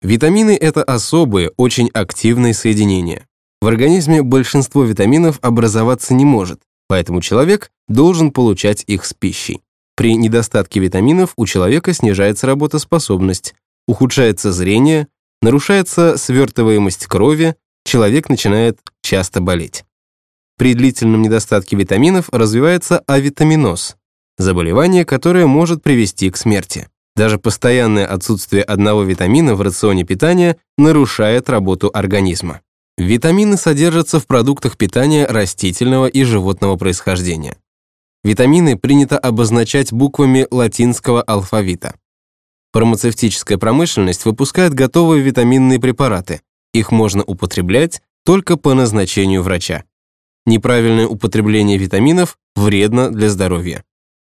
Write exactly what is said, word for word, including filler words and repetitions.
Витамины — это особые, очень активные соединения. В организме большинство витаминов образоваться не может, поэтому человек должен получать их с пищей. При недостатке витаминов у человека снижается работоспособность, ухудшается зрение, нарушается свертываемость крови, человек начинает часто болеть. При длительном недостатке витаминов развивается авитаминоз, заболевание, которое может привести к смерти. Даже постоянное отсутствие одного витамина в рационе питания нарушает работу организма. Витамины содержатся в продуктах питания растительного и животного происхождения. Витамины принято обозначать буквами латинского алфавита. Фармацевтическая промышленность выпускает готовые витаминные препараты. Их можно употреблять только по назначению врача. Неправильное употребление витаминов вредно для здоровья.